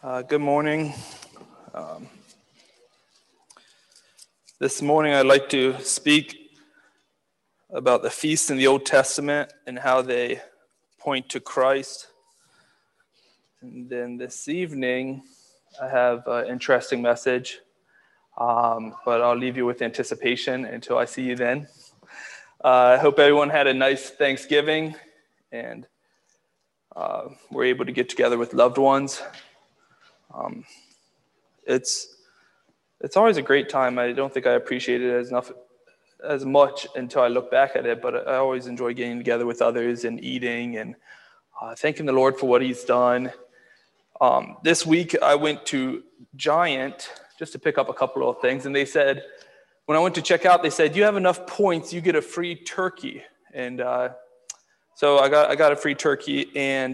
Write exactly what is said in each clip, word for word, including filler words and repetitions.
Uh, good morning. Um, this morning I'd like to speak about the feasts in the Old Testament and how they point to Christ. And then this evening I have an interesting message, um, but I'll leave you with anticipation until I see you then. Uh, I hope everyone had a nice Thanksgiving and uh, were able to get together with loved ones. Um, it's it's always a great time. I don't think I appreciate it as enough as much until I look back at it, but I always enjoy getting together with others and eating and uh, thanking the Lord for what He's done. Um, this week I went to Giant just to pick up a couple of things, and they said, when I went to check out, they said, you have enough points, you get a free turkey. And uh, so I got I got a free turkey, and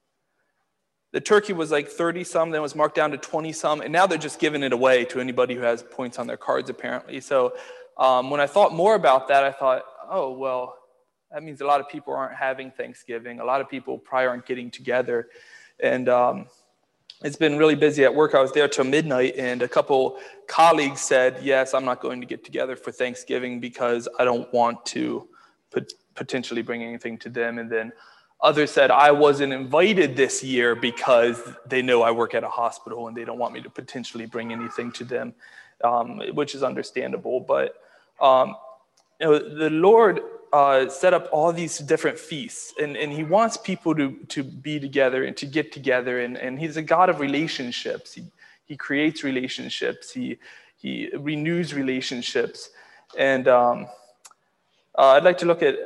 the turkey was like thirty some, then it was marked down to twenty some, and now they're just giving it away to anybody who has points on their cards, apparently. So um, when I thought more about that, I thought, oh, well, that means a lot of people aren't having Thanksgiving. A lot of people probably aren't getting together. And um, it's been really busy at work. I was there till midnight, and a couple colleagues said, yes, I'm not going to get together for Thanksgiving because I don't want to pot- potentially bring anything to them. And then others said I wasn't invited this year because they know I work at a hospital and they don't want me to potentially bring anything to them, um, which is understandable. But um, you know, the Lord uh, set up all these different feasts, and, and He wants people to, to be together and to get together. And, and He's a God of relationships. He, he creates relationships. He, he renews relationships. And um, uh, I'd like to look at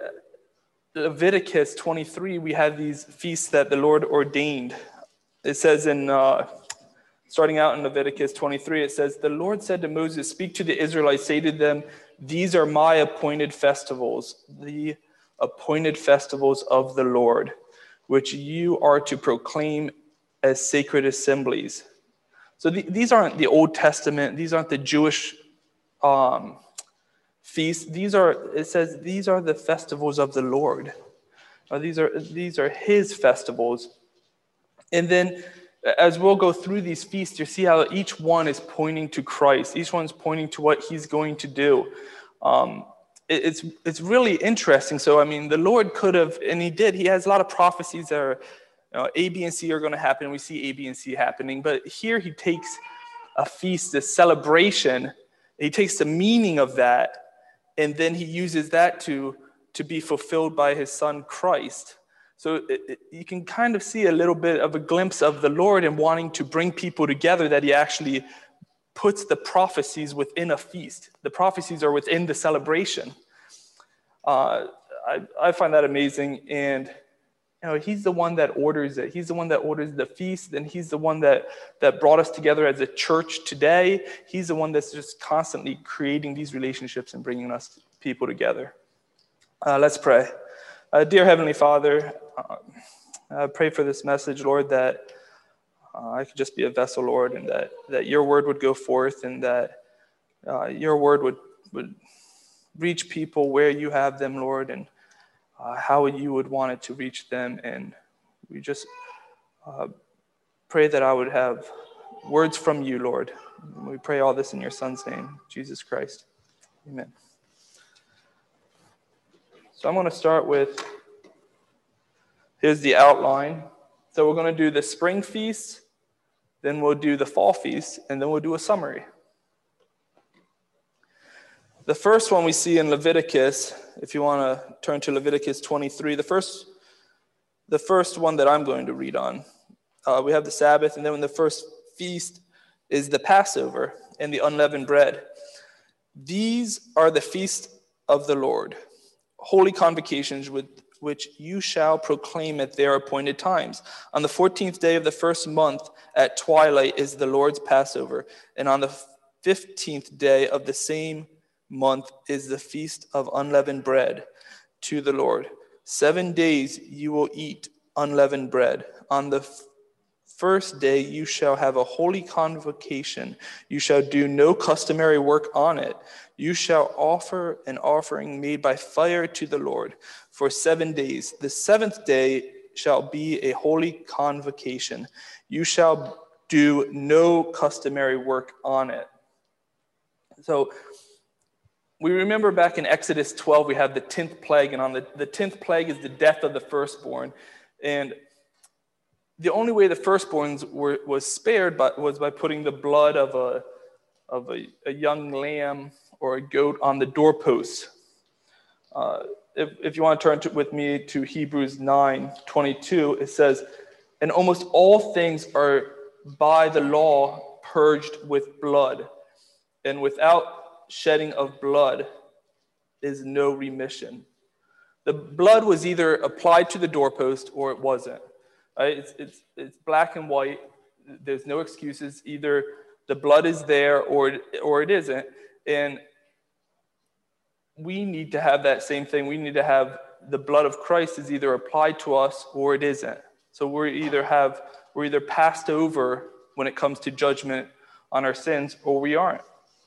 Leviticus twenty-three. We have these feasts that the Lord ordained. It says in, uh, starting out in Leviticus twenty-three, it says, the Lord said to Moses, speak to the Israelites, say to them, these are my appointed festivals, the appointed festivals of the Lord, which you are to proclaim as sacred assemblies. So the, these aren't the Old Testament, these aren't the Jewish um feasts. These are, it says, these are the festivals of the Lord. Uh, these are these are His festivals. And then as we'll go through these feasts, you see how each one is pointing to Christ. Each one's pointing to what He's going to do. Um, it, it's it's really interesting. So, I mean, the Lord could have, and He did. He has a lot of prophecies that are, you know, A, B, and C are going to happen. We see A, B, and C happening. But here He takes a feast, a celebration. He takes the meaning of that, and then He uses that to, to be fulfilled by His Son, Christ. So it, it, you can kind of see a little bit of a glimpse of the Lord in wanting to bring people together, that He actually puts the prophecies within a feast. The prophecies are within the celebration. Uh, I, I find that amazing. And you know, He's the one that orders it. He's the one that orders the feast, and He's the one that, that brought us together as a church today. He's the one that's just constantly creating these relationships and bringing us people together. Uh, let's pray. Uh, dear Heavenly Father, uh, I pray for this message, Lord, that uh, I could just be a vessel, Lord, and that, that Your word would go forth, and that uh, Your word would, would reach people where You have them, Lord, and Uh, how You would want it to reach them. And we just uh, pray that I would have words from You, Lord. And we pray all this in Your Son's name, Jesus Christ. Amen. So I'm going to start with, here's the outline. So we're going to do the spring feast, then we'll do the fall feast, and then we'll do a summary. The first one we see in Leviticus, if you want to turn to Leviticus twenty-three, the first the first one that I'm going to read on, uh, we have the Sabbath, and then the first feast is the Passover and the unleavened bread. These are the feasts of the Lord, holy convocations with which you shall proclaim at their appointed times. On the fourteenth day of the first month at twilight is the Lord's Passover, and on the fifteenth day of the same month is the feast of unleavened bread to the Lord. Seven days you will eat unleavened bread. On the f- first day you shall have a holy convocation. You shall do no customary work on it. You shall offer an offering made by fire to the Lord for seven days. The seventh day shall be a holy convocation. You shall do no customary work on it. So we remember back in Exodus twelve, we have the tenth plague, and on the, the tenth plague is the death of the firstborn. And the only way the firstborns were was spared but was by putting the blood of a of a, a young lamb or a goat on the doorpost. Uh, if, if you want to turn to, with me to Hebrews nine twenty-two, it says, "And almost all things are by the law purged with blood, and without shedding of blood is no remission." The blood was either applied to the doorpost or it wasn't. Right? It's, it's, it's black and white. There's no excuses. Either the blood is there or it, or it isn't. And we need to have that same thing. We need to have the blood of Christ is either applied to us or it isn't. So we either have we're either passed over when it comes to judgment on our sins, or we aren't.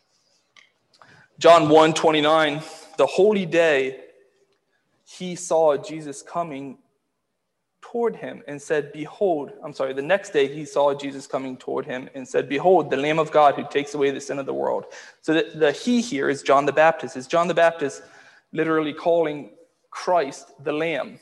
John one twenty-nine, the holy day, he saw Jesus coming toward him and said, behold, I'm sorry, the next day he saw Jesus coming toward him and said, behold, the Lamb of God who takes away the sin of the world. So the, the he here is John the Baptist. Is John the Baptist literally calling Christ the Lamb?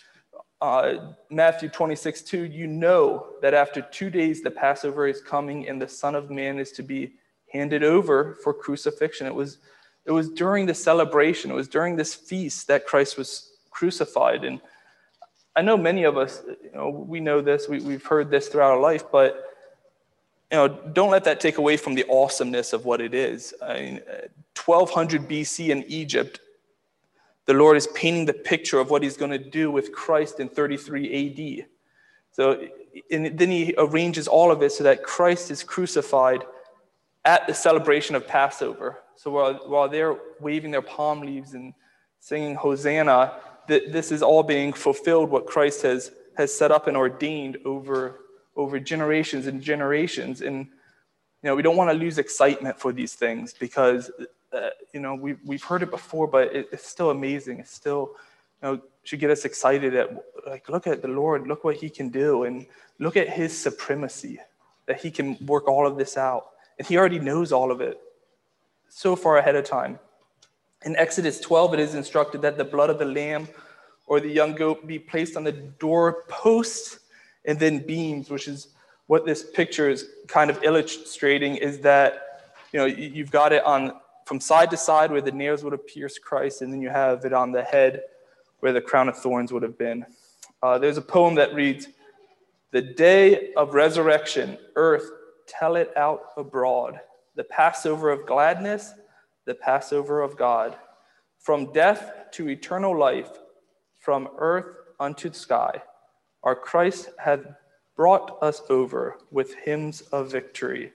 Uh, Matthew twenty-six two, you know that after two days the Passover is coming and the Son of Man is to be handed over for crucifixion. It was, it was during the celebration, it was during this feast that Christ was crucified. And I know many of us, you know, we know this, we, we've heard this throughout our life, but you know, don't let that take away from the awesomeness of what it is. I mean, twelve hundred B C in Egypt, the Lord is painting the picture of what he's going to do with Christ in thirty-three A D. So, and then he arranges all of it so that Christ is crucified at the celebration of Passover. So while, while they're waving their palm leaves and singing Hosanna, th- this is all being fulfilled, what Christ has, has set up and ordained over, over generations and generations. And, you know, we don't want to lose excitement for these things because, uh, you know, we've, we've heard it before, but it, it's still amazing. It's still, you know, should get us excited at, like, look at the Lord, look what he can do, and look at his supremacy, that he can work all of this out. And he already knows all of it so far ahead of time. In Exodus twelve, it is instructed that the blood of the lamb or the young goat be placed on the doorposts and then beams, which is what this picture is kind of illustrating, is that, you know, you've got it on from side to side where the nails would have pierced Christ, and then you have it on the head where the crown of thorns would have been. Uh, there's a poem that reads, "The day of resurrection, earth, tell it out abroad, the Passover of gladness, the Passover of God. From death to eternal life, from earth unto the sky, our Christ hath brought us over with hymns of victory."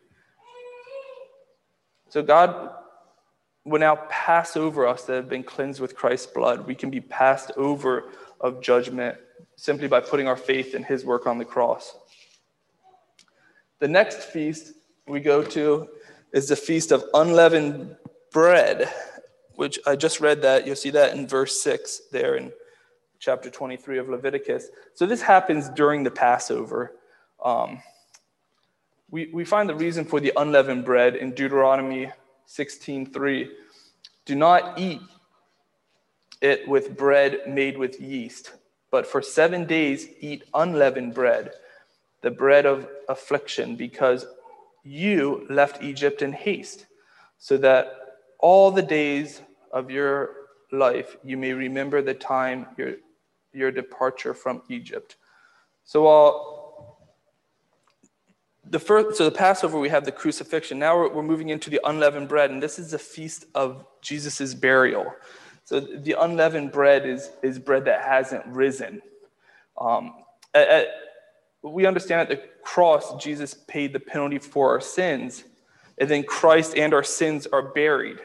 So God will now pass over us that have been cleansed with Christ's blood. We can be passed over of judgment simply by putting our faith in his work on the cross. The next feast we go to is the Feast of Unleavened Bread, which I just read that. You'll see that in verse six there in chapter twenty-three of Leviticus. So this happens during the Passover. Um, we, we find the reason for the unleavened bread in Deuteronomy sixteen three. Do not eat it with bread made with yeast, but for seven days eat unleavened bread, the bread of affliction, because you left Egypt in haste, so that all the days of your life you may remember the time your your departure from Egypt. So while the first, so the Passover, we have the crucifixion. Now we're, we're moving into the unleavened bread, and this is the feast of Jesus's burial. So the unleavened bread is is bread that hasn't risen. Um, at, at, we understand at the cross, Jesus paid the penalty for our sins, and then Christ and our sins are buried.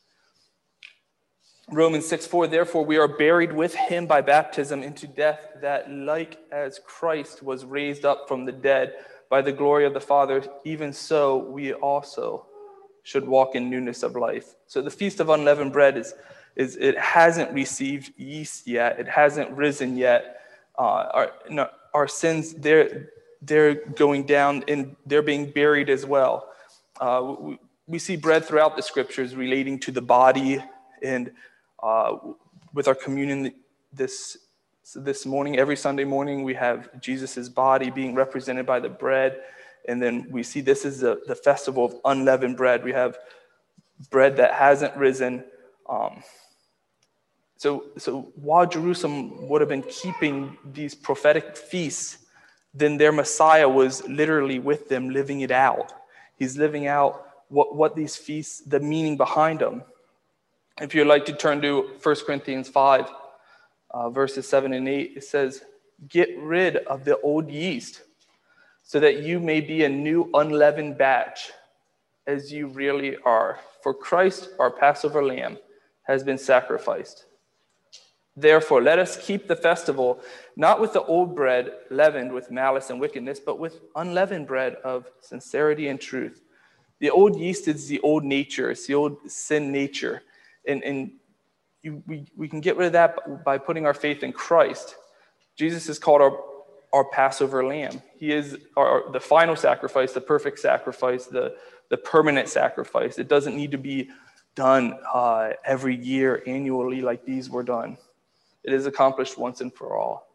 Romans six four, therefore we are buried with him by baptism into death, that like as Christ was raised up from the dead by the glory of the Father, even so we also should walk in newness of life. So the Feast of Unleavened Bread is, is it hasn't received yeast yet. It hasn't risen yet. Uh, our, no, our sins, they're, they're going down and they're being buried as well. Uh, we, we see bread throughout the scriptures relating to the body, and uh, with our communion this this morning, every Sunday morning, we have Jesus's body being represented by the bread, and then we see this is the, the festival of unleavened bread. We have bread that hasn't risen. Um, so, so while Jerusalem would have been keeping these prophetic feasts, then their Messiah was literally with them, living it out. He's living out what, what these feasts, the meaning behind them. If you'd like to turn to First Corinthians five, uh, verses seven and eight, it says, "Get rid of the old yeast, so that you may be a new unleavened batch, as you really are. For Christ, our Passover lamb, has been sacrificed. Therefore, let us keep the festival, not with the old bread leavened with malice and wickedness, but with unleavened bread of sincerity and truth." The old yeast is the old nature. It's the old sin nature. And, and you, we, we can get rid of that by putting our faith in Christ. Jesus is called our, our Passover lamb. He is our, the final sacrifice, the perfect sacrifice, the, the permanent sacrifice. It doesn't need to be done uh, every year, annually, like these were done. It is accomplished once and for all.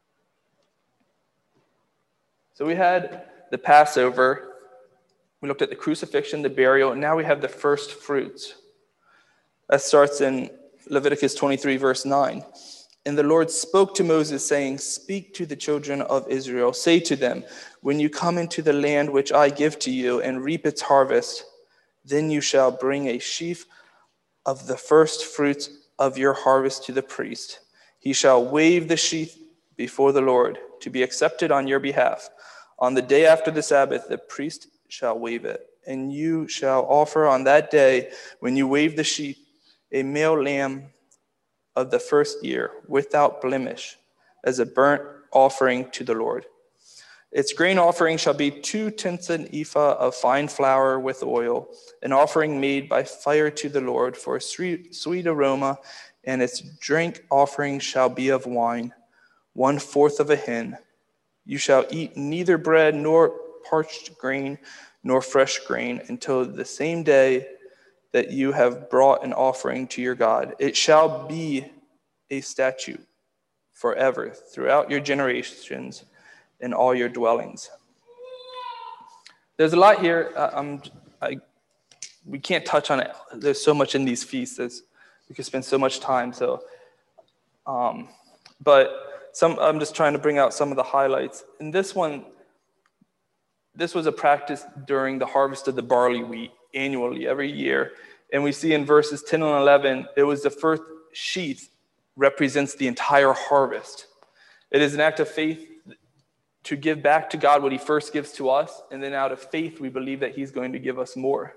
So we had the Passover. We looked at the crucifixion, the burial, and now we have the first fruits. That starts in Leviticus twenty-three, verse nine. "And the Lord spoke to Moses, saying, Speak to the children of Israel. Say to them, when you come into the land which I give to you and reap its harvest, then you shall bring a sheaf of the first fruits of your harvest to the priest. He shall wave the sheaf before the Lord to be accepted on your behalf. On the day after the Sabbath, the priest shall wave it. And you shall offer on that day, when you wave the sheaf, a male lamb of the first year, without blemish, as a burnt offering to the Lord. Its grain offering shall be two tenths an ephah of fine flour with oil, an offering made by fire to the Lord for a sweet, sweet aroma, and its drink offering shall be of wine, one fourth of a hin. You shall eat neither bread nor parched grain nor fresh grain until the same day that you have brought an offering to your God. It shall be a statute forever throughout your generations in all your dwellings." There's a lot here. Uh, I'm, I, we can't touch on it. There's so much in these feasts. There's, we could spend so much time. So, um, but some I'm just trying to bring out some of the highlights. In this one, this was a practice during the harvest of the barley wheat annually, every year. And we see in verses ten and eleven, it was the first sheaf represents the entire harvest. It is an act of faith to give back to God what he first gives to us, and then out of faith, we believe that he's going to give us more.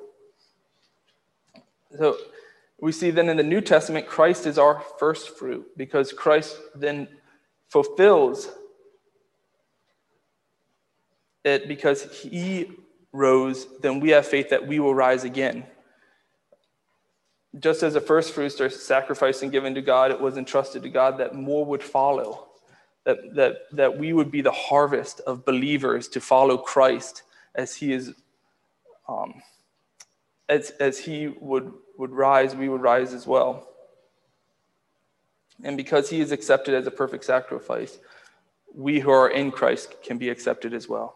So we see then in the New Testament, Christ is our first fruit, because Christ then fulfills it because he rose, then we have faith that we will rise again. Just as the first fruits are sacrificed and given to God, it was entrusted to God that more would follow, that, that, that we would be the harvest of believers to follow Christ as he is, um, as, as he would, would rise, we would rise as well. And because he is accepted as a perfect sacrifice, we who are in Christ can be accepted as well.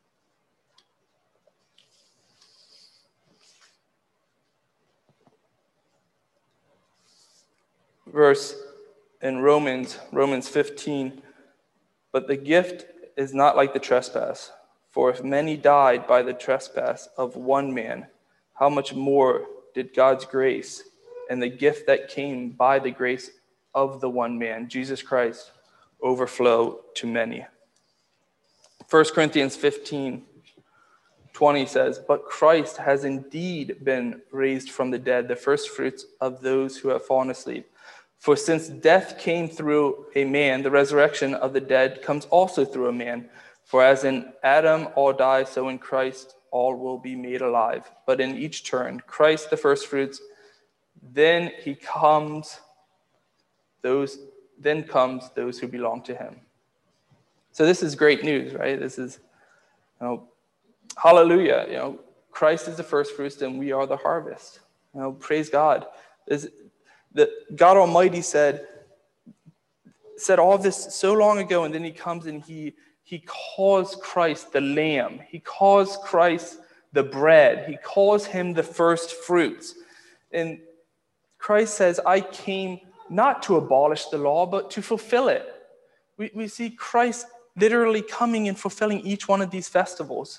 Verse in Romans, Romans fifteen, "But the gift is not like the trespass. For if many died by the trespass of one man, how much more did God's grace and the gift that came by the grace of the one man, Jesus Christ, overflow to many?" First Corinthians fifteen twenty says, "But Christ has indeed been raised from the dead, the first fruits of those who have fallen asleep. For since death came through a man, the resurrection of the dead comes also through a man. For as in Adam all die, so in Christ all will be made alive. But in each turn, Christ the first fruits, then he comes, those, then comes those who belong to him." So this is great news, right? This is You know, hallelujah. You know, Christ is the first fruits, and we are the harvest. You know, praise God. Is that God Almighty said said all this so long ago, and then he comes and he he calls Christ the Lamb. He calls Christ the bread. He calls him the first fruits. And Christ says, I came not to abolish the law, but to fulfill it. We, we see Christ literally coming and fulfilling each one of these festivals.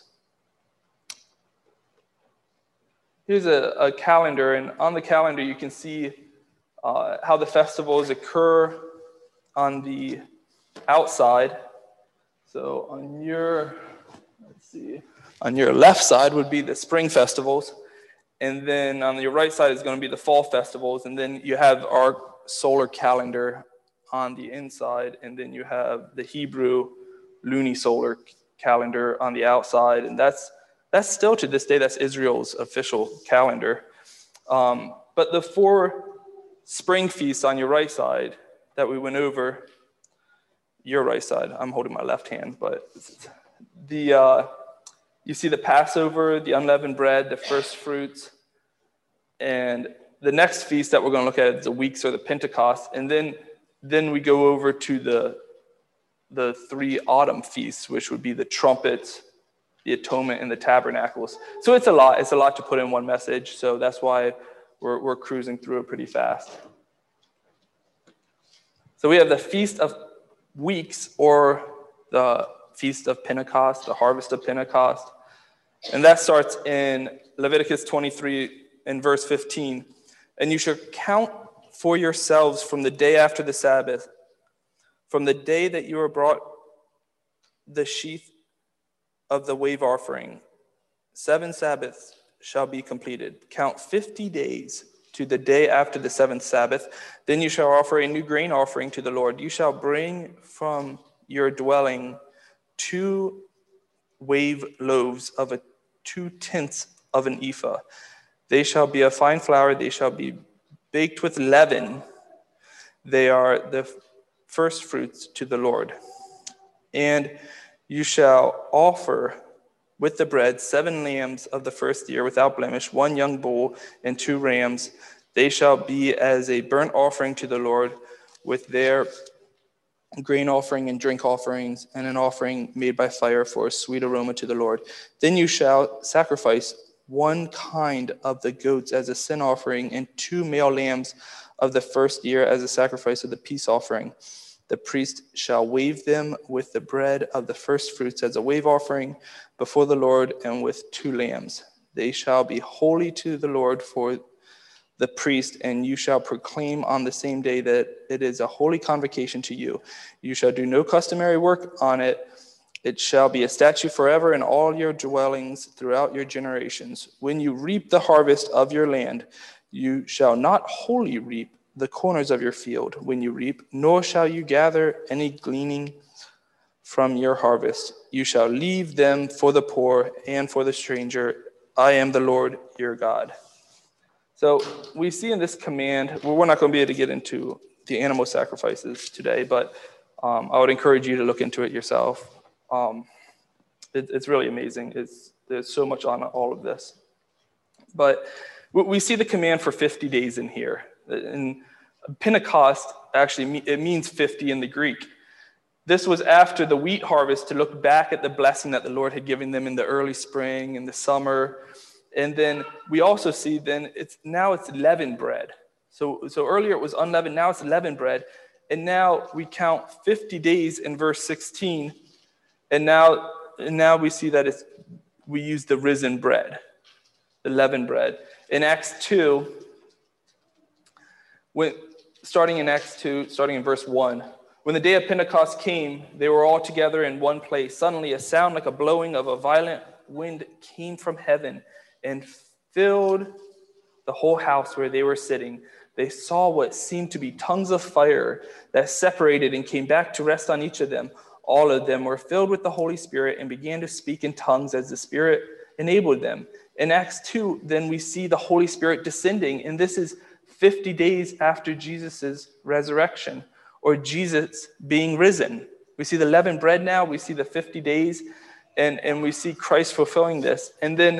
Here's a, a calendar, and on the calendar you can see uh, how the festivals occur on the outside. So on your, let's see, on your left side would be the spring festivals, and then on your right side is going to be the fall festivals, and then you have our solar calendar on the inside, and then you have the Hebrew lunisolar calendar on the outside, and that's that's still to this day, that's Israel's official calendar. Um, but the four spring feasts on your right side that we went over, your right side, I'm holding my left hand, but the uh, you see the Passover, the unleavened bread, the first fruits, and the next feast that we're going to look at is the weeks or the Pentecost, and then then we go over to the the three autumn feasts, which would be the trumpets, the atonement, and the tabernacles. So it's a lot. It's a lot to put in one message. So that's why we're we're cruising through it pretty fast. So we have the Feast of Weeks, or the Feast of Pentecost, the Harvest of Pentecost. And that starts in Leviticus twenty-three in verse fifteen. And you shall count for yourselves from the day after the Sabbath, from the day that you are brought the sheaf of the wave offering. Seven Sabbaths shall be completed. Count fifty days to the day after the seventh Sabbath. Then you shall offer a new grain offering to the Lord. You shall bring from your dwelling two wave loaves of a two tenths of an ephah. They shall be of fine flour. They shall be baked with leaven. They are the first fruits to the Lord. And you shall offer with the bread seven lambs of the first year without blemish, one young bull and two rams. They shall be as a burnt offering to the Lord, with their grain offering and drink offerings, and an offering made by fire for a sweet aroma to the Lord. Then you shall sacrifice one kind of the goats as a sin offering, and two male lambs of the first year as a sacrifice of the peace offering. The priest shall wave them with the bread of the first fruits as a wave offering before the Lord, and with two lambs. They shall be holy to the Lord for the priest, and you shall proclaim on the same day that it is a holy convocation to you. You shall do no customary work on it. It shall be a statute forever in all your dwellings throughout your generations. When you reap the harvest of your land, you shall not wholly reap the corners of your field when you reap, nor shall you gather any gleaning from your harvest. You shall leave them for the poor and for the stranger. I am the Lord your God. So we see in this command, well, we're not going to be able to get into the animal sacrifices today, but um, I would encourage you to look into it yourself. Um, it, it's really amazing. It's, there's so much on all of this. But we see the command for fifty days in here. And Pentecost, actually, it means fifty in the Greek. This was after the wheat harvest, to look back at the blessing that the Lord had given them in the early spring and the summer. And then we also see then it's now it's leavened bread. So, so earlier it was unleavened, now it's leavened bread. And now we count fifty days in verse sixteen. And now, and now we see that it's, we use the risen bread, the leavened bread. In Acts two, when, starting in Acts two, starting in verse one, when the day of Pentecost came, they were all together in one place. Suddenly a sound like a blowing of a violent wind came from heaven and filled the whole house where they were sitting. They saw what seemed to be tongues of fire that separated and came back to rest on each of them. All of them were filled with the Holy Spirit and began to speak in tongues as the Spirit enabled them. In Acts two, then we see the Holy Spirit descending, and this is fifty days after Jesus' resurrection, or Jesus being risen. We see the leavened bread now, we see the fifty days, And, and we see Christ fulfilling this. And then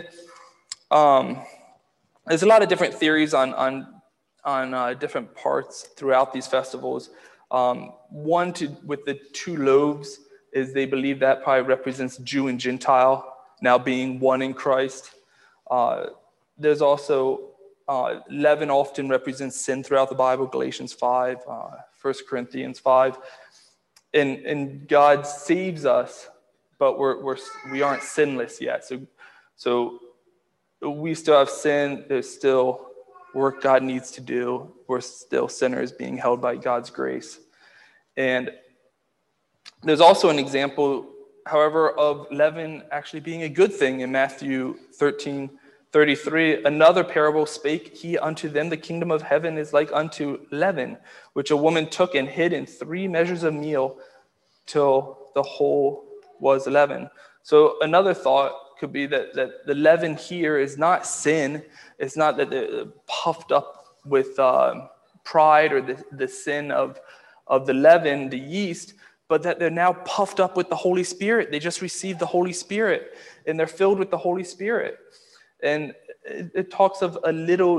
um, there's a lot of different theories on, on, on uh, different parts throughout these festivals. Um, one to, with the two loaves is they believe that probably represents Jew and Gentile now being one in Christ. Uh, there's also uh, leaven often represents sin throughout the Bible, Galatians five, uh, First Corinthians five. And, and God saves us, but we're, we're, we aren't sinless yet. So, so we still have sin. There's still work God needs to do. We're still sinners being held by God's grace. And there's also an example, however, of leaven actually being a good thing in Matthew thirteen thirty-three. Another parable spake he unto them, the kingdom of heaven is like unto leaven, which a woman took and hid in three measures of meal till the whole was leaven. So another thought could be that, that the leaven here is not sin. It's not that they're puffed up with uh, pride or the, the sin of, of the leaven, the yeast, but that they're now puffed up with the Holy Spirit. They just received the Holy Spirit, and they're filled with the Holy Spirit. And it, it talks of a little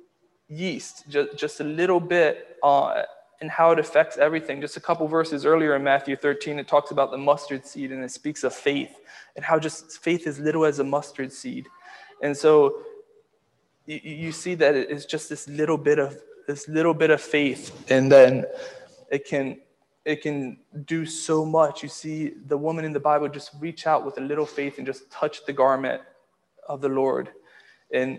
yeast, just, just a little bit, uh, and how it affects everything. Just a couple verses earlier in Matthew thirteen, it talks about the mustard seed, and it speaks of faith, and how just faith is little as a mustard seed. And so you, you see that it's just this little bit of this little bit of faith, and then it can it can do so much. You see the woman in the Bible just reach out with a little faith and just touch the garment of the Lord, and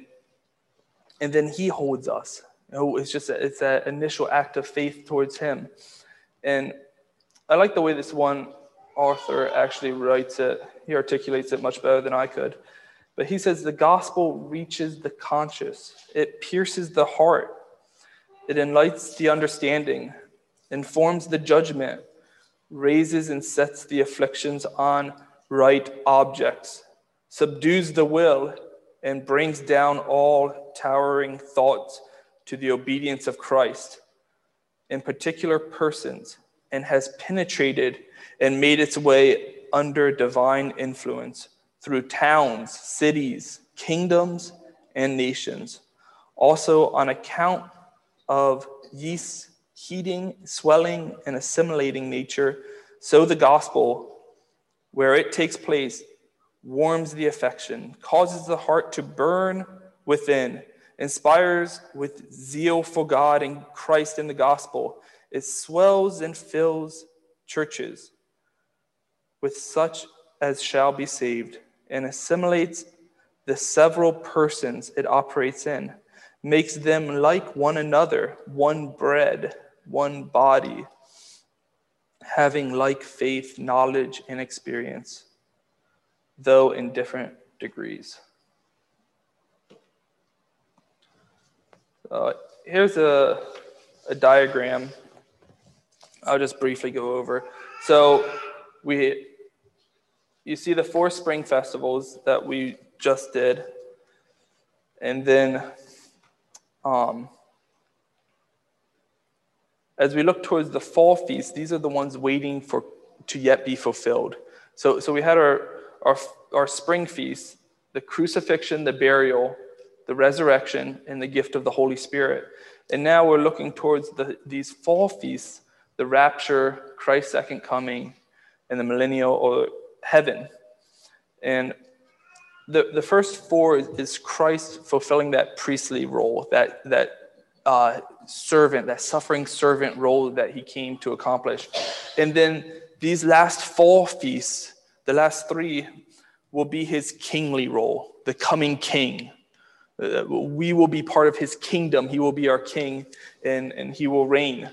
and then he holds us. You know, it's just a, it's that initial act of faith towards him. And I like the way this one author actually writes it. He articulates it much better than I could. But he says the gospel reaches the conscious. It pierces the heart. It enlightens the understanding, informs the judgment, raises and sets the afflictions on right objects, subdues the will, and brings down all towering thoughts to the obedience of Christ in particular persons, and has penetrated and made its way under divine influence through towns, cities, kingdoms, and nations. Also on account of yeast's heating, swelling, and assimilating nature, so the gospel, where it takes place, warms the affection, causes the heart to burn within, inspires with zeal for God and Christ in the gospel. It swells and fills churches with such as shall be saved, and assimilates the several persons it operates in, makes them like one another, one bread, one body, having like faith, knowledge, and experience, though in different degrees. Uh, here's a, a diagram I'll just briefly go over. So we, you see the four spring festivals that we just did, and then um, as we look towards the fall feast, these are the ones waiting for to yet be fulfilled. So, so we had our, our our spring feast, the crucifixion, the burial, the resurrection, and the gift of the Holy Spirit. And now we're looking towards the, these fall feasts, the rapture, Christ's second coming, and the millennial or heaven. And the, the first four is, is Christ fulfilling that priestly role, that, that uh, servant, that suffering servant role that he came to accomplish. And then these last fall feasts, the last three, will be his kingly role, the coming king. Uh, we will be part of his kingdom. He will be our king, and, and he will reign.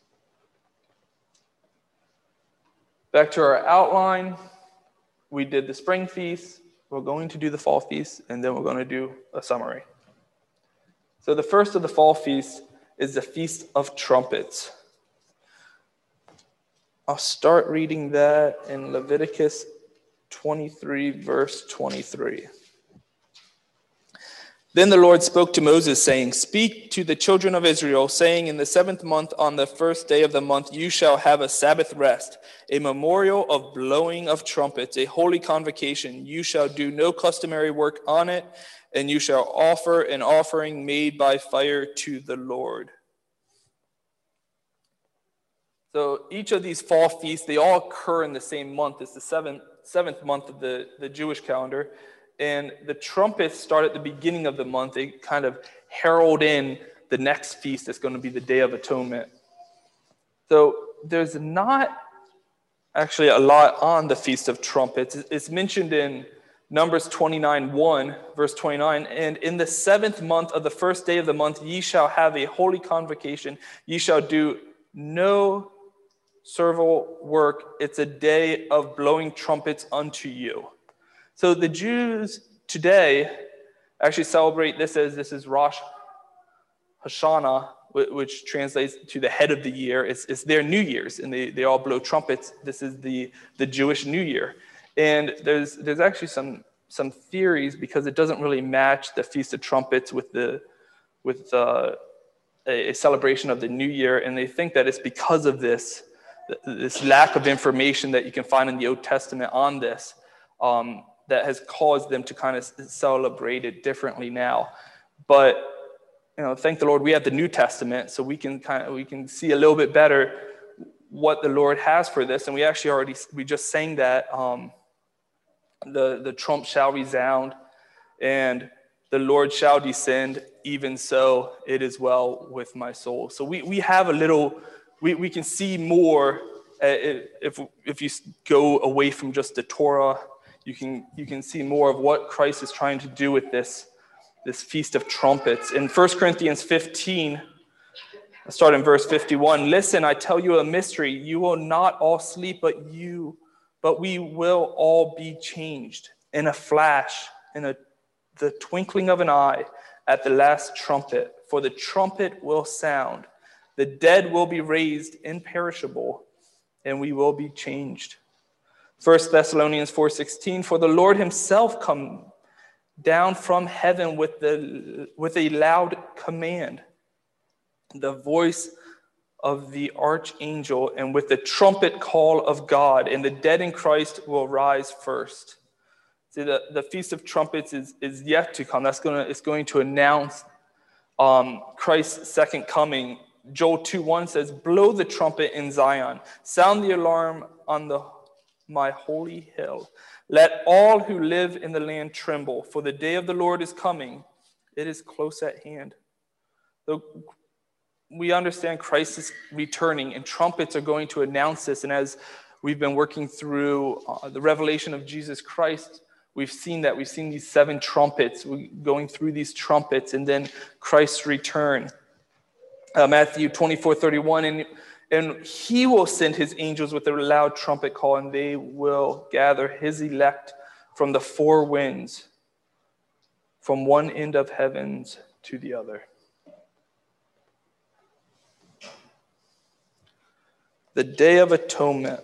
Back to our outline, we did the spring feast, we're going to do the fall feast, and then we're going to do a summary. So the first of the fall feasts is the Feast of Trumpets. I'll start reading that in Leviticus twenty-three, verse twenty-three. Then the Lord spoke to Moses, saying, Speak to the children of Israel, saying, In the seventh month, on the first day of the month, you shall have a Sabbath rest, a memorial of blowing of trumpets, a holy convocation. You shall do no customary work on it, and you shall offer an offering made by fire to the Lord. So each of these fall feasts, they all occur in the same month. It's the seventh, seventh month of the, the Jewish calendar. And the trumpets start at the beginning of the month. They kind of herald in the next feast that's going to be the Day of Atonement. So there's not actually a lot on the Feast of Trumpets. It's mentioned in Numbers twenty-nine one, verse twenty-nine, and in the seventh month of the first day of the month, ye shall have a holy convocation. Ye shall do no servile work. It's a day of blowing trumpets unto you. So the Jews today actually celebrate this as this is Rosh Hashanah, which translates to the head of the year. It's, it's their New Year's, and they, they all blow trumpets. This is the, the Jewish New Year. And there's there's actually some some theories because it doesn't really match the Feast of Trumpets with the with uh, a, a celebration of the New Year, and they think that it's because of this this lack of information that you can find in the Old Testament on this um, that has caused them to kind of celebrate it differently now. But you know, thank the Lord, we have the New Testament, so we can kind of we can see a little bit better what the Lord has for this, and we actually already we just sang that. Um, The, the trump shall resound, and the Lord shall descend, even so it is well with my soul. So we, we have a little, we, we can see more uh, if if you go away from just the Torah, you can you can see more of what Christ is trying to do with this, this Feast of Trumpets. In First Corinthians fifteen, I'll start in verse fifty-one. Listen, I tell you a mystery. You will not all sleep, but you But we will all be changed in a flash, in a, the twinkling of an eye, at the last trumpet. For the trumpet will sound. The dead will be raised imperishable, and we will be changed. First Thessalonians four sixteen, for the Lord himself come down from heaven with, the, with a loud command, the voice of the archangel, and with the trumpet call of God, and the dead in Christ will rise first. See, the, the Feast of Trumpets is, is yet to come. That's gonna it's going to announce um, Christ's second coming. Joel two one says, blow the trumpet in Zion, sound the alarm on the my holy hill. Let all who live in the land tremble, for the day of the Lord is coming. It is close at hand. The We understand Christ is returning, and trumpets are going to announce this. And as we've been working through uh, the revelation of Jesus Christ, we've seen that. We've seen these seven trumpets, we, going through these trumpets, and then Christ's return. Uh, Matthew twenty-four thirty-one, and, and he will send his angels with a loud trumpet call, and they will gather his elect from the four winds, from one end of heavens to the other. The Day of Atonement.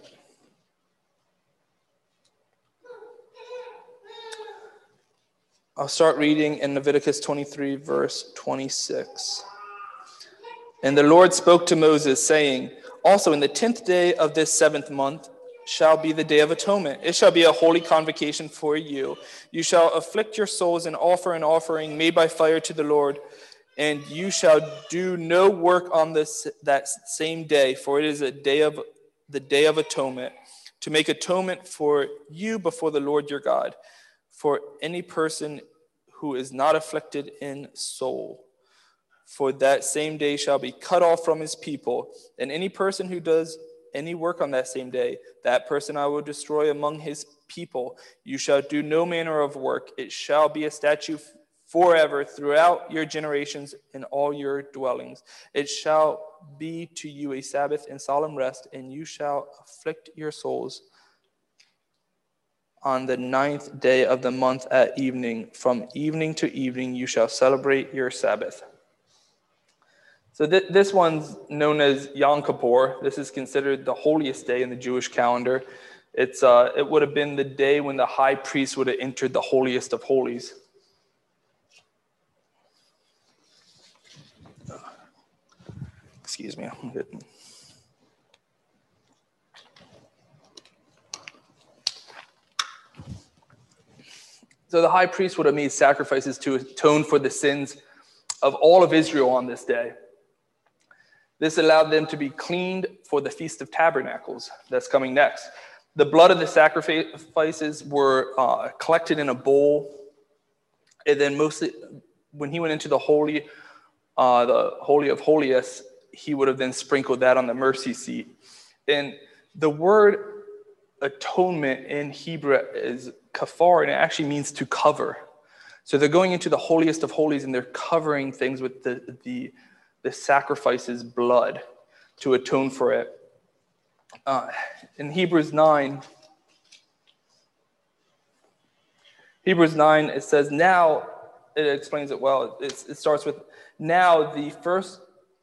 I'll start reading in Leviticus twenty-three, verse twenty-six. And the Lord spoke to Moses, saying, also in the tenth day of this seventh month shall be the Day of Atonement. It shall be a holy convocation for you. You shall afflict your souls and offer an offering made by fire to the Lord. And you shall do no work on this that same day, for it is a day of the Day of Atonement, to make atonement for you before the Lord your God, for any person who is not afflicted in soul. For that same day shall be cut off from his people, and any person who does any work on that same day, that person I will destroy among his people. You shall do no manner of work. It shall be a statute forever throughout your generations in all your dwellings. It shall be to you a Sabbath and solemn rest, and you shall afflict your souls on the ninth day of the month at evening. From evening to evening you shall celebrate your Sabbath. So th- this one's known as Yom Kippur. This is considered the holiest day in the Jewish calendar. It's uh, it would have been the day when the high priest would have entered the holiest of holies. Excuse me. I'm getting... So the high priest would have made sacrifices to atone for the sins of all of Israel on this day. This allowed them to be cleaned for the Feast of Tabernacles that's coming next. The blood of the sacrifices were uh, collected in a bowl, and then mostly when he went into the holy, uh, the holy of holiest, he would have then sprinkled that on the mercy seat. And the word atonement in Hebrew is kafar, and it actually means to cover. So they're going into the holiest of holies, and they're covering things with the the, the sacrifice's blood to atone for it. Uh, in Hebrews nine, Hebrews nine, it says, now, it explains it well. It's, it starts with, now the first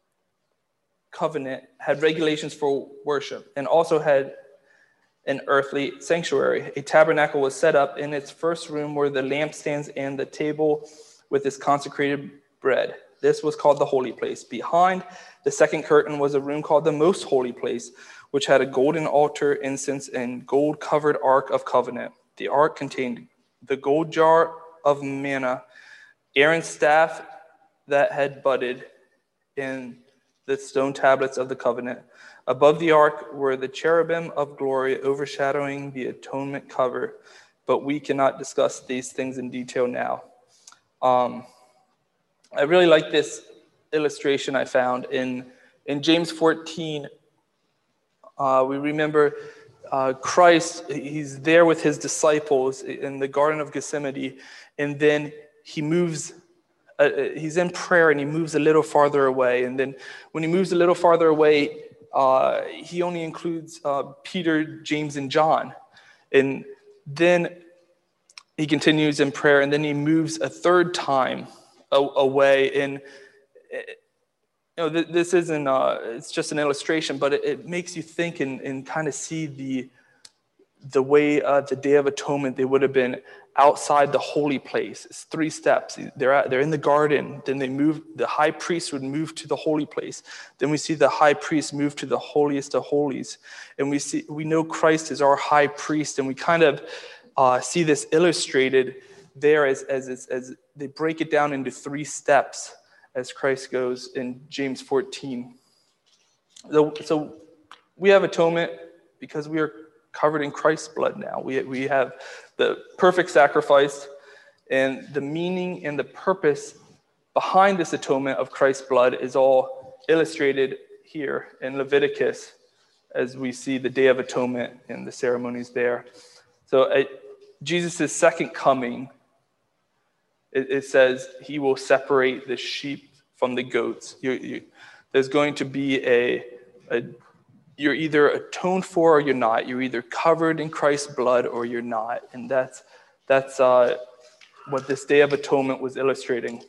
covenant had regulations for worship and also had an earthly sanctuary. A tabernacle was set up. In its first room were the lampstands and the table with its consecrated bread. This was called the holy place. Behind the second curtain was a room called the most holy place, which had a golden altar, incense, and gold-covered ark of covenant. The ark contained the gold jar of manna, Aaron's staff that had budded, and the stone tablets of the covenant. Above the ark were the cherubim of glory overshadowing the atonement cover, but we cannot discuss these things in detail now. Um, I really like this illustration I found in, in James fourteen. Uh, we remember uh, Christ, he's there with his disciples in the Garden of Gethsemane, and then he moves, uh, he's in prayer and he moves a little farther away. And then when he moves a little farther away, uh, he only includes uh, Peter, James, and John. And then he continues in prayer, and then he moves a third time away. And you know, this isn't, uh, it's just an illustration, but it, it makes you think and, and kind of see the the way uh, the Day of Atonement, they would have been outside the holy place. It's three steps. They're at, they're in the garden. Then they move, the high priest would move to the holy place. Then we see the high priest move to the holiest of holies. And we see, we know Christ is our high priest, and we kind of uh, see this illustrated there as, as, as, as they break it down into three steps as Christ goes in James fourteen. So, so we have atonement because we are covered in Christ's blood now. We, we have the perfect sacrifice, and the meaning and the purpose behind this atonement of Christ's blood is all illustrated here in Leviticus as we see the Day of Atonement and the ceremonies there. So at Jesus' second coming, it, it says he will separate the sheep from the goats. You, you, there's going to be a, a You're either atoned for or you're not. You're either covered in Christ's blood or you're not. And that's that's uh, what this Day of Atonement was illustrating.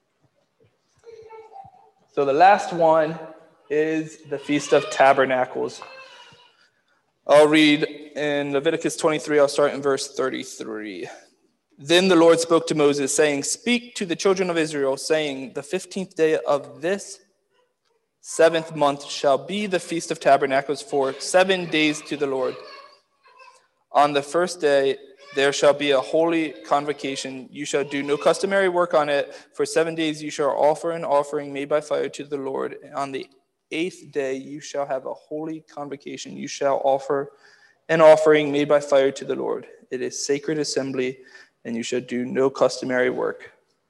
So the last one is the Feast of Tabernacles. I'll read in Leviticus twenty-three, I'll start in verse thirty-three. Then the Lord spoke to Moses, saying, speak to the children of Israel, saying, the fifteenth day of this seventh month shall be the Feast of Tabernacles for seven days to the Lord. On the first day there shall be a holy convocation. You shall do no customary work on it. For seven days you shall offer an offering made by fire to the Lord. And on the eighth day you shall have a holy convocation. You shall offer an offering made by fire to the Lord. It is sacred assembly, and you shall do no customary work.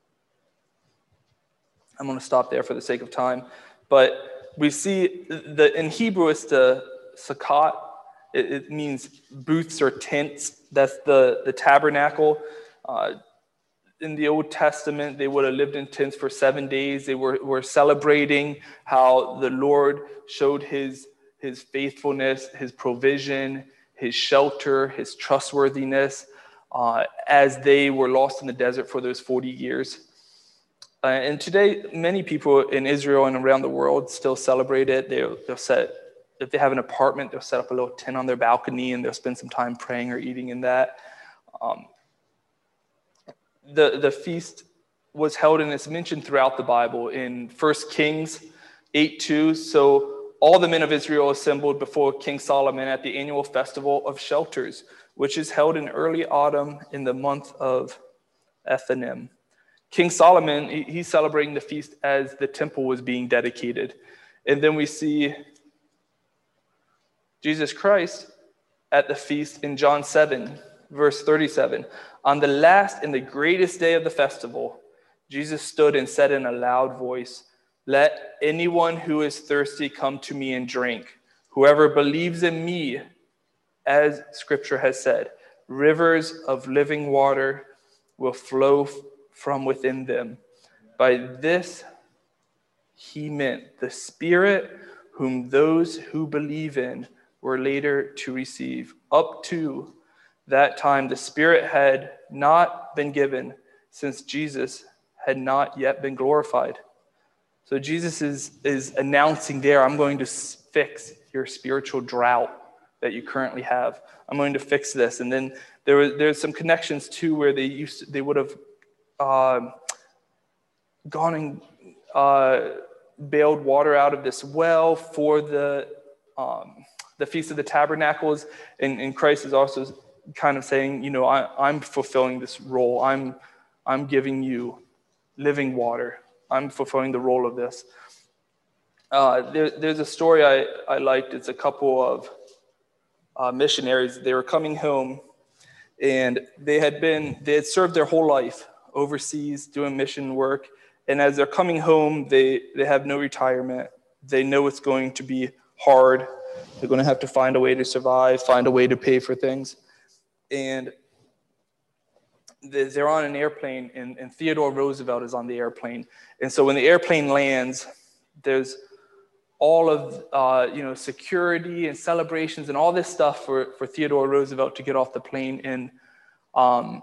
I'm going to stop there for the sake of time. But we see that in Hebrew it's the sukkot. It, it means booths or tents. That's the, the tabernacle. Uh, in the Old Testament, they would have lived in tents for seven days. They were, were celebrating how the Lord showed his, his faithfulness, his provision, his shelter, his trustworthiness uh, as they were lost in the desert for those forty years. Uh, and today, many people in Israel and around the world still celebrate it. They'll, they'll set, if they have an apartment, they'll set up a little tent on their balcony and they'll spend some time praying or eating in that. Um, the, the feast was held, and it's mentioned throughout the Bible. In First Kings eight two, so all the men of Israel assembled before King Solomon at the annual festival of shelters, which is held in early autumn in the month of Ethanim. King Solomon, he, he's celebrating the feast as the temple was being dedicated. And then we see Jesus Christ at the feast in John seven, verse thirty-seven. On the last and the greatest day of the festival, Jesus stood and said in a loud voice, "Let anyone who is thirsty come to me and drink. Whoever believes in me, as Scripture has said, rivers of living water will flow from within them." By this he meant the Spirit whom those who believe in were later to receive. Up to that time, the Spirit had not been given, since Jesus had not yet been glorified. So Jesus is, is announcing there, I'm going to fix your spiritual drought that you currently have. I'm going to fix this. And then there was there's some connections too where they used to, they would have uh, gone and uh, bailed water out of this well for the um, the Feast of the Tabernacles, and, and Christ is also kind of saying, you know, I, I'm fulfilling this role. I'm I'm giving you living water. I'm fulfilling the role of this. Uh, there, there's a story I, I liked. It's a couple of uh, missionaries. They were coming home, and they had been they had served their whole life overseas doing mission work. And as they're coming home, they, they have no retirement. They know it's going to be hard. They're going to have to find a way to survive, find a way to pay for things. And they're on an airplane, and, and Theodore Roosevelt is on the airplane. And so when the airplane lands, there's all of uh, you know security and celebrations and all this stuff for, for Theodore Roosevelt to get off the plane. And um,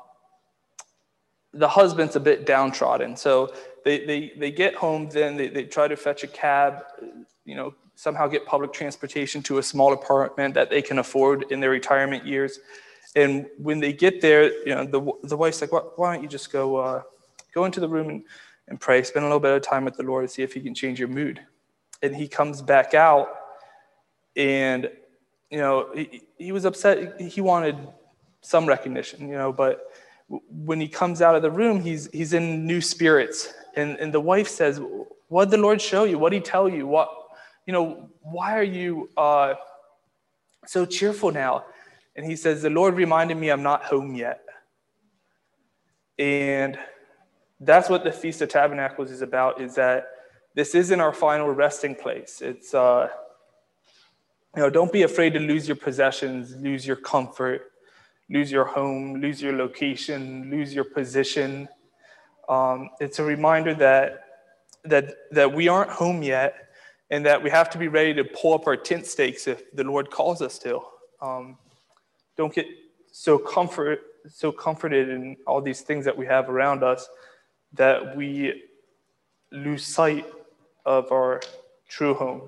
the husband's a bit downtrodden. So they, they, they get home, then they, they try to fetch a cab, you know, somehow get public transportation to a small apartment that they can afford in their retirement years. And when they get there, you know, the the wife's like, why, why don't you just go uh, go into the room and, and pray, spend a little bit of time with the Lord and see if he can change your mood. And he comes back out, and, you know, he, he was upset. He wanted some recognition, you know, but when he comes out of the room, he's he's in new spirits. And, and the wife says, what did the Lord show you? What did he tell you? What, you know, why are you uh, so cheerful now? And he says, the Lord reminded me I'm not home yet. And that's what the Feast of Tabernacles is about, is that this isn't our final resting place. It's, uh, you know, don't be afraid to lose your possessions, lose your comfort, lose your home, lose your location, lose your position. Um, it's a reminder that, that, that we aren't home yet, and that we have to be ready to pull up our tent stakes if the Lord calls us to. Um, Don't get so comfort, so comforted in all these things that we have around us that we lose sight of our true home.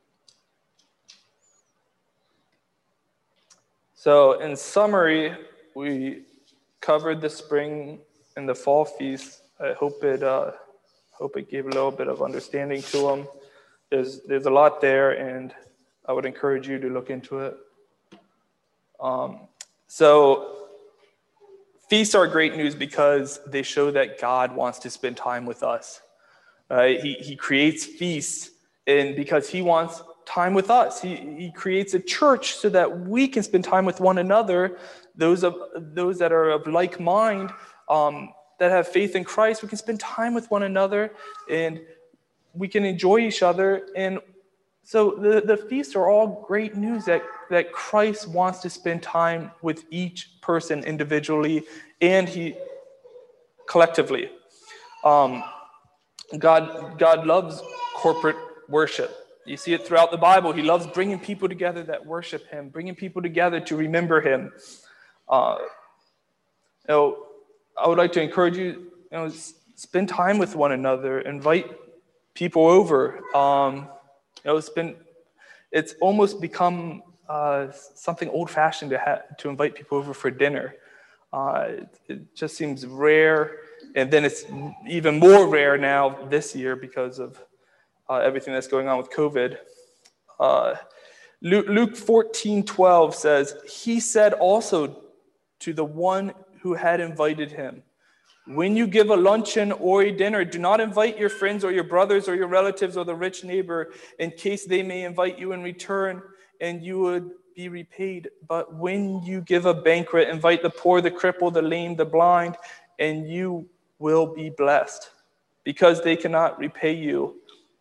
So in summary, we covered the spring and the fall feast. I hope it uh, hope it gave a little bit of understanding to them. There's there's a lot there, and I would encourage you to look into it. Um, so feasts are great news because they show that God wants to spend time with us. Right? He he creates feasts, and because he wants time with us, he he creates a church so that we can spend time with one another. Those of those that are of like mind, um, that have faith in Christ, we can spend time with one another, and we can enjoy each other. And so the, the feasts are all great news that, that Christ wants to spend time with each person individually and he collectively. Um, God, God loves corporate worship. You see it throughout the Bible. He loves bringing people together that worship him, bringing people together to remember him. Uh, you know, I would like to encourage you, you know, spend time with one another, invite people over. Um, You know, it's been, it's almost become uh, something old-fashioned to have to invite people over for dinner. Uh, it, it just seems rare, and then it's even more rare now this year because of uh, everything that's going on with COVID. Uh, Luke, Luke fourteen twelve says, he said also to the one who had invited him, when you give a luncheon or a dinner, do not invite your friends or your brothers or your relatives or the rich neighbor in case they may invite you in return and you would be repaid. But when you give a banquet, invite the poor, the crippled, the lame, the blind, and you will be blessed, because they cannot repay you,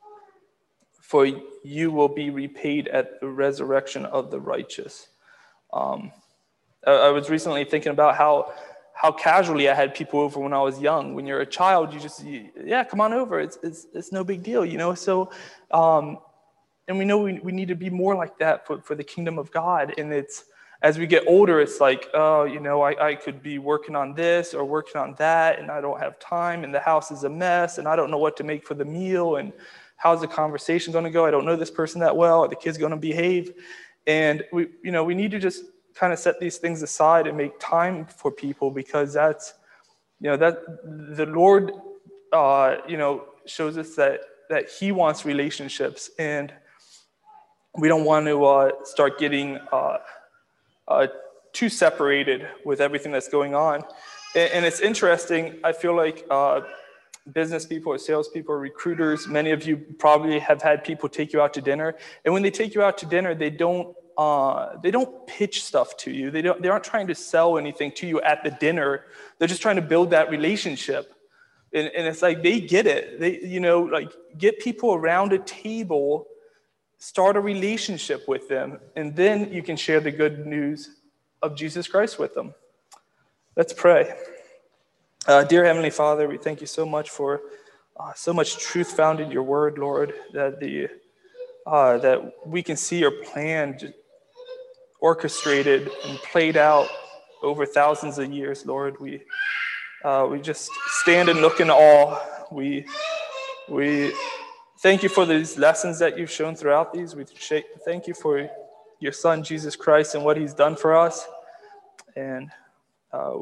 for you will be repaid at the resurrection of the righteous. Um, I, I was recently thinking about how how casually I had people over when I was young. When you're a child, you just, you, yeah, come on over. It's it's it's no big deal, you know. So, um, and we know we, we need to be more like that for, for the kingdom of God. And it's, as we get older, it's like, oh, you know, I, I could be working on this or working on that, and I don't have time, and the house is a mess, and I don't know what to make for the meal, and how's the conversation going to go? I don't know this person that well. Are the kids going to behave? And we, you know, we need to just kind of set these things aside and make time for people, because that's, you know, that the Lord, uh, you know, shows us that that He wants relationships, and we don't want to uh, start getting uh, uh, too separated with everything that's going on. And, and it's interesting. I feel like uh, business people or salespeople or recruiters, many of you probably have had people take you out to dinner, and when they take you out to dinner, they don't uh, they don't pitch stuff to you. They don't. They aren't trying to sell anything to you at the dinner. They're just trying to build that relationship. And, and it's like they get it. They, you know, like get people around a table, start a relationship with them, and then you can share the good news of Jesus Christ with them. Let's pray. Uh, dear Heavenly Father, we thank you so much for uh, so much truth found in your word, Lord, that the uh, that we can see your plan just orchestrated and played out over thousands of years, Lord. We uh, we just stand and look in awe. We we thank you for these lessons that you've shown throughout these. We thank you for your Son, Jesus Christ, and what he's done for us. And uh,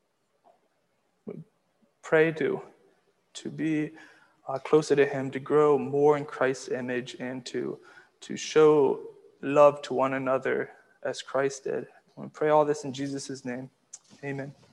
we pray to, to be uh, closer to him, to grow more in Christ's image, and to, to show love to one another as Christ did. We pray all this in Jesus' name. Amen.